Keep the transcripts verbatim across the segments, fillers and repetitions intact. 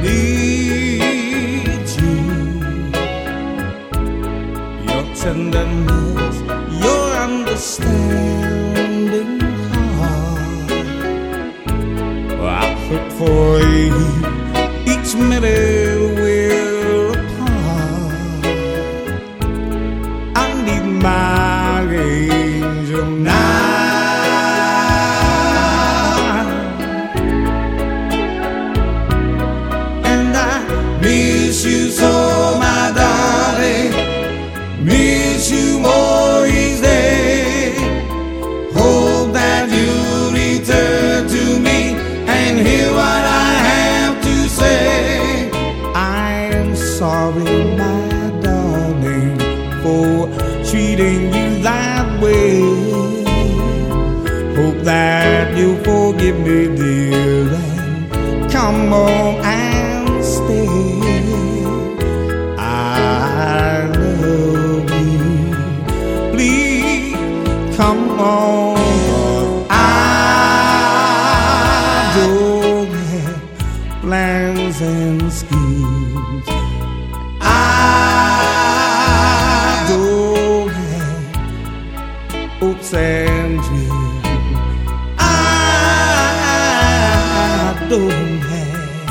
need you. Your tenderness, your understanding heart. I hope for you each minute we're apart. I need my angel now. Miss you so, my darling. Miss you more each day. Hope that you return to me and hear what I have to say. I am sorry, my darling, for treating you that way. Hope that you forgive me, dear, and come on and stay. I love you. Please come on. I don't have plans and schemes. I don't have hopes and dreams. I don't have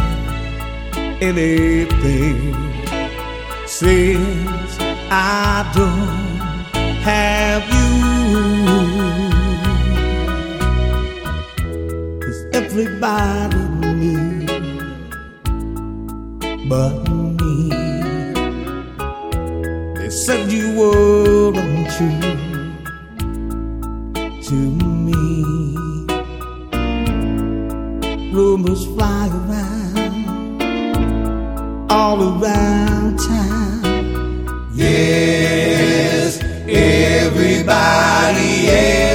anything, since I don't have you. 'Cause everybody knew but me. They said you were untrue to me. Rumors fly around all around town. Yes, everybody, yeah.